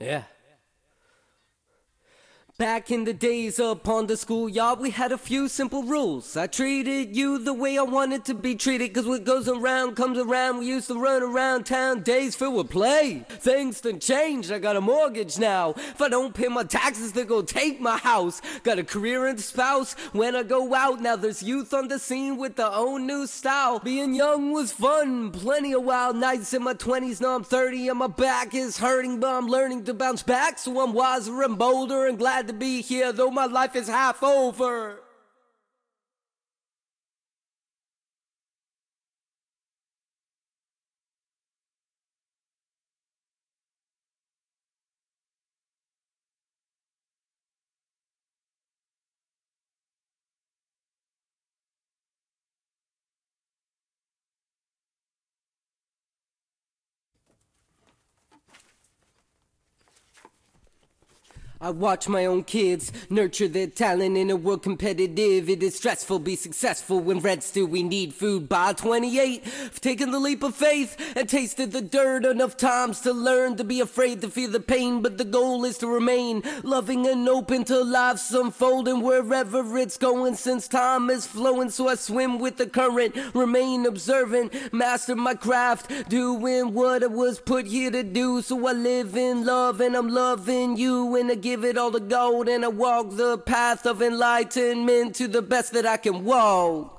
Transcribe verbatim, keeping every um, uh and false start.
Yeah. Back in the days upon the schoolyard, we had a few simple rules. I treated you the way I wanted to be treated, cause what goes around comes around. We used to run around town, days filled with play. Things done changed, I got a mortgage now. If I don't pay my taxes, they're gonna take my house. Got a career and a spouse when I go out. Now there's youth on the scene with their own new style. Being young was fun, plenty of wild nights in my twenties. Now I'm thirty and my back is hurting, but I'm learning to bounce back. So I'm wiser and bolder and glad to be here, though my life is half over. I watch my own kids nurture their talent in a world competitive. It is stressful, be successful when red still we need food. By twenty-eight, I've taken the leap of faith and tasted the dirt enough times to learn to be afraid to feel the pain. But the goal is to remain loving and open to life's unfolding wherever it's going, since time is flowing. So I swim with the current, remain observant, master my craft, doing what I was put here to do. So I live in love and I'm loving you, and I give it all to gold, and I walk the path of enlightenment to the best that I can walk.